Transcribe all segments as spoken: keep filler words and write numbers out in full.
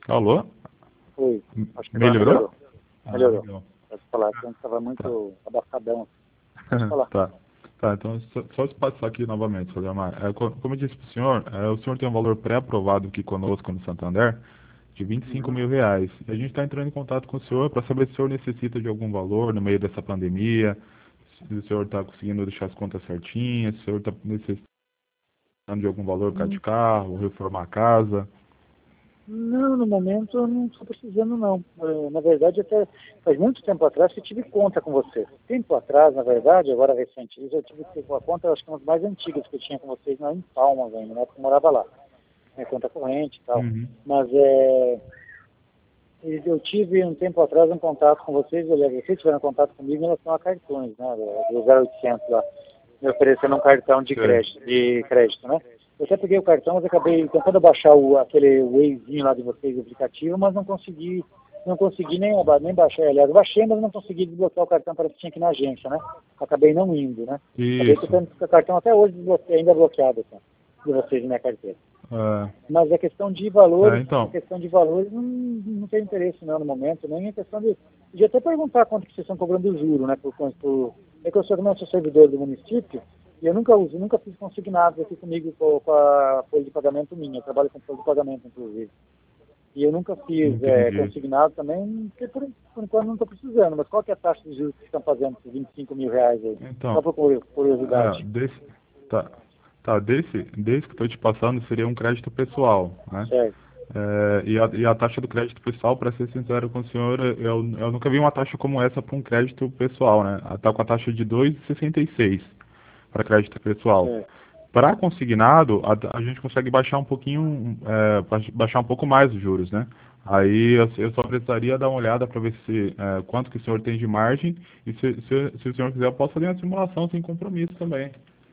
Alô? Oi, M- acho que agora Melhorou? melhorou. Ah, Melhorou. legal. Pode falar, que antes estava Tá. muito abafadão. Pode falar. Tá. Tá, então só, só se passar aqui novamente, seu Leomar. É, co- como eu disse para o senhor, é, o senhor tem um valor pré-aprovado aqui conosco no Santander de vinte e cinco Uhum. mil reais. E a gente está entrando em contato com o senhor para saber se o senhor necessita de algum valor no meio dessa pandemia, se o senhor está conseguindo deixar as contas certinhas, se o senhor está necessitando de algum valor por causa de Hum, carro, reformar a casa. Não, no momento eu não estou precisando, não. Eh, Na verdade, até faz muito tempo atrás que eu tive conta com vocês. Tempo atrás, na verdade, agora recente, eu tive que ter uma conta, eu acho que uma das mais antigas que eu tinha com vocês, lá em Palmas ainda, né? Porque eu morava lá. Minha conta corrente e tal. Uhum. Mas é, eu tive um tempo atrás um contato com vocês, aliás, vocês tiveram contato comigo em relação a cartões, né? Do zero oitocentos lá, me oferecendo um cartão de Sei. crédito, de crédito, né? Eu até peguei o cartão, mas acabei tentando baixar o, aquele Wazezinho lá de vocês, o aplicativo, mas não consegui, não consegui nem, aba- nem baixar, aliás, eu baixei, mas não consegui desbloquear o cartão, parece que tinha que ir na agência, né? Acabei não indo, né? Acabei Isso. tentando com o cartão até hoje desbloque- ainda bloqueado, assim, de vocês na minha carteira. É, Mas a questão de é, valores, a então, questão de valores não, não tem interesse não no momento, nem a questão de. Podia até perguntar quanto que vocês estão cobrando o juro, né? Por, por, é que eu sou, como eu sou servidor do município, e eu nunca uso, nunca fiz consignados aqui comigo com, com a folha de pagamento minha, eu trabalho com folha de pagamento, inclusive. E eu nunca fiz é, entendi. consignado também, porque por, por enquanto não estou precisando. Mas qual que é a taxa de juros que estão fazendo esses vinte e cinco mil reais aí? Só Então, por curi- é, curiosidade. desse, tá, tá, desse, desse que eu estou te passando seria um crédito pessoal, né? Certo. É, e, a, e a taxa do crédito pessoal, para ser sincero com o senhor, eu, eu nunca vi uma taxa como essa para um crédito pessoal, né? Está com a taxa de dois vírgula sessenta e seis para crédito pessoal. Certo. Para consignado, a, a gente consegue baixar um pouquinho, é, baix- baixar um pouco mais os juros, né? Aí eu, eu só precisaria dar uma olhada para ver se é, quanto que o senhor tem de margem e se, se, se o senhor quiser eu posso fazer uma simulação sem compromisso também.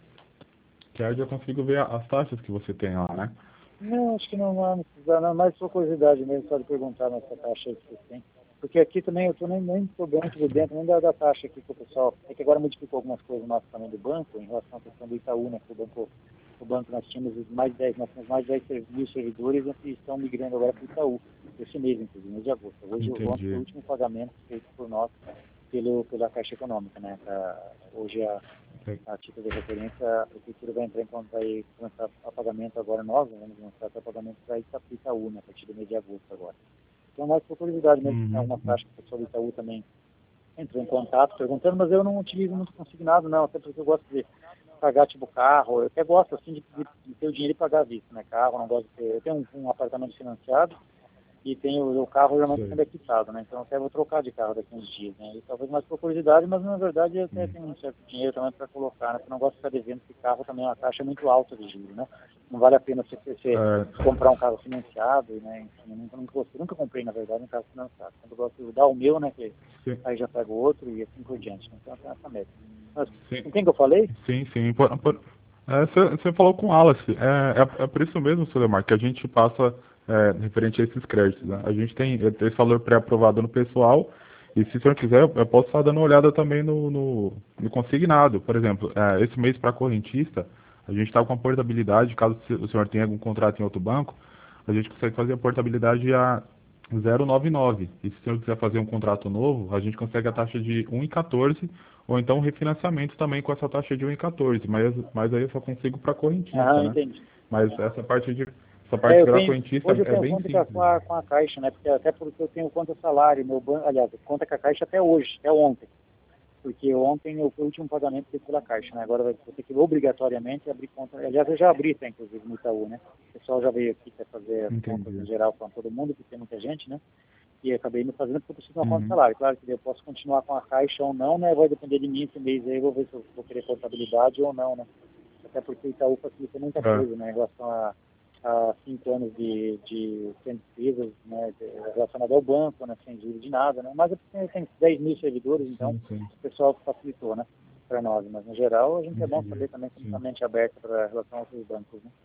Que aí eu já consigo ver a- as taxas que você tem lá, né? Não, acho que não há necessidade, não, mais por curiosidade mesmo, só de perguntar nessa taxa aí que vocês têm. Porque aqui também eu tô nem, nem tô bem por dentro, nem da, da taxa aqui que o pessoal. É que agora modificou algumas coisas nossas também do banco, em relação à questão do Itaú, né? Que o banco, o banco nós tínhamos mais de dez, nós temos mais de dez mil servidores e estão migrando agora para o Itaú, esse mês, inclusive, mês de agosto. Hoje, ontem foi o Entendi. último pagamento feito por nós pelo, pela Caixa Econômica, né? Pra, hoje a É, a título de referência, a prefeitura vai entrar em conta, vai começar a pagamento agora nós, né, vamos começar a pagamento para Itaú, né, a partir do mês de agosto agora. Então, mais por curiosidade mesmo, tem Uhum, alguma uhum. taxa que o pessoal do Itaú também entrou em contato perguntando, mas eu não utilizo muito consignado, não, até porque eu gosto de pagar tipo carro, eu até gosto assim de, de, de ter o dinheiro e pagar à vista, né, carro, não gosto de ter, eu tenho um, um apartamento financiado, e tem o, o carro geralmente Sei. sendo é quitado, né? Então eu até vou trocar de carro daqui a uns dias, né? E talvez mais por curiosidade, mas na verdade eu até Hum. tenho um certo dinheiro também para colocar, né? Porque eu não gosto de ficar devendo esse carro também, é uma taxa muito alta de juros, né? Não vale a pena você, você É, comprar um carro financiado, né? Enfim, eu nunca, nunca, gostei, nunca comprei, na verdade, um carro financiado. Quando eu gosto de dar o meu, né? Que sim, aí já pego outro e assim por diante, né? Então eu tenho essa meta. Mas sim, com quem que eu falei? sim, sim. Por, por, é, você você falou com o Wallace. É, é, é por isso mesmo, Sulemar, que a gente passa é, referente a esses créditos, né? A gente tem esse valor pré-aprovado no pessoal e se o senhor quiser, eu posso estar dando uma olhada também no, no, no consignado. Por exemplo, é, esse mês para correntista, a gente está com a portabilidade, caso o senhor tenha algum contrato em outro banco, a gente consegue fazer a portabilidade a zero vírgula noventa e nove. E se o senhor quiser fazer um contrato novo, a gente consegue a taxa de um vírgula quatorze ou então refinanciamento também com essa taxa de um vírgula quatorze, mas, mas aí eu só consigo para correntista, Aham, né? entendi. Mas essa parte de essa É, parte eu para tenho, correntista hoje eu é tenho bem conta com a, com simples. a, com a Caixa, né? Porque, até porque eu tenho conta salário, meu banco, aliás, conta com a Caixa até hoje, até ontem. Porque ontem eu, foi o último pagamento feito pela Caixa, né? Agora vai vou ter que obrigatoriamente abrir conta. Aliás, eu já abri, tá, inclusive, no Itaú, né? O pessoal já veio aqui para fazer as contas em Entendi. geral com todo mundo, porque tem muita gente, né? E eu acabei me fazendo porque eu preciso de uma conta de Uhum. salário. Claro que eu posso continuar com a Caixa ou não, né? Vai depender de mim esse mês aí, eu vou ver se eu vou querer contabilidade ou não, né? Até porque o Itaú facilita muita É, coisa, né? Em relação a, a cinco anos de, de sem despesas, né? de- Relacionado ao banco, né? Sem juros de nada, né? Mas é porque tem dez mil servidores, então sim, sim. o pessoal facilitou, né? Para nós. Mas, no geral, a gente é bom Entendi. saber também como está a Sim. mente aberta para relação aos outros bancos, né?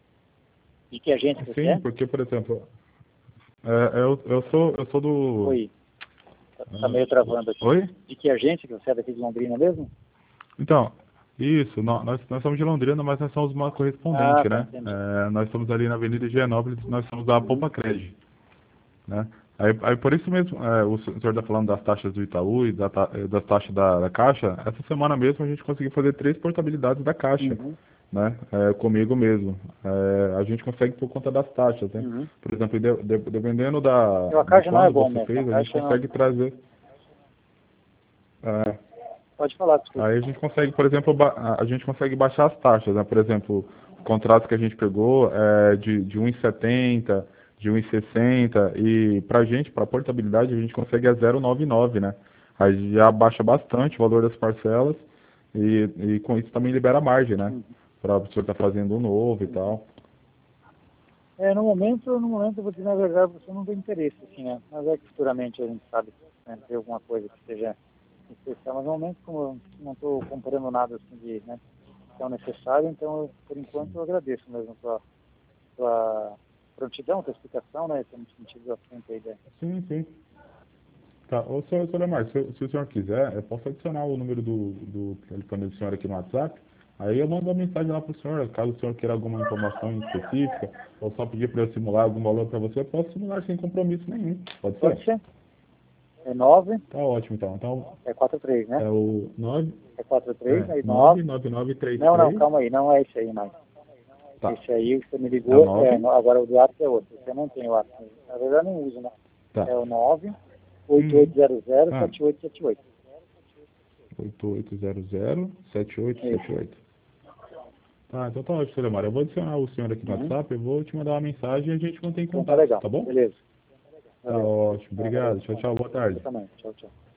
E que agente você Sim, é? porque, por exemplo, é, eu, eu sou eu sou do. Oi, tá, tá meio travando aqui. Oi? De que agente que você é daqui de Londrina mesmo? Então, isso, nó- nós, nós somos de Londrina, mas nós somos uma Ah, correspondente, tá, né? entendi. É, nós estamos ali na Avenida Higienópolis, nós somos da Uhum. Poupa Cred. né? Aí, aí por isso mesmo, é, o senhor está falando das taxas do Itaú e da, ta- eh, das taxas da, da Caixa. Essa semana mesmo a gente conseguiu fazer três portabilidades da Caixa, Uhum. né? É, comigo mesmo. É, a gente consegue por conta das taxas, né? Uhum. Por exemplo, de- de- dependendo da, Então, a de Caixa não é quando bom você mesmo. A fez, a gente Caixa não. consegue trazer. É, Pode falar, desculpa. aí a gente consegue, por exemplo, ba- a a gente consegue baixar as taxas, né? Por exemplo, contratos que a gente pegou é, de, de um e setenta, de um e sessenta e pra gente, para portabilidade, a gente consegue a zero vírgula noventa e nove, né? Aí já baixa bastante o valor das parcelas e, e com isso também libera margem, né? Uhum. Para o senhor estar fazendo um novo e Uhum. tal. É, no momento, no momento, eu vou dizer na verdade, você não tem interesse, assim, né? Mas é que futuramente a gente sabe, né, ter alguma coisa que seja especial. Mas no momento, como eu não estou comprando nada assim de, né, tão necessário, então, eu, por enquanto, eu agradeço mesmo a sua, sua prontidão, sua explicação, né? Temos sentido do assunto aí, né? Sim, sim. Tá, ô senhor, senhor Lemar, se, se o senhor quiser, eu posso adicionar o número do, do telefone do senhor aqui no WhatsApp. Aí eu mando uma mensagem lá para o senhor, caso o senhor queira alguma informação específica, ou só pedir para eu simular algum valor para você, eu posso simular sem compromisso nenhum. Pode ser? Pode ser? É nove, Tá ótimo então. Então é quatro três, né? é o nove, É quatro três, é, aí nove. nove nove nove três Não, não, três. calma aí, não é esse aí mais. Tá. Esse aí que você me É o ligou, é, nove. no- agora o do WhatsApp é outro. Você não tem o WhatsApp. Na verdade, eu não uso, né? Tá. É o nove oito Uhum. oito zero zero Ah, sete oito sete oito. oito oito zero zero sete oito sete Isso. oito. Tá, então tá ótimo, senhor Lemar. Eu vou adicionar o senhor aqui no Uhum. WhatsApp, eu vou te mandar uma mensagem e a gente mantém Então tá contato, legal. tá bom? Beleza. Tá Valeu. ótimo. Tá, valeu. Obrigado. Tchau, tchau. Boa tarde. Você também. Tchau, tchau.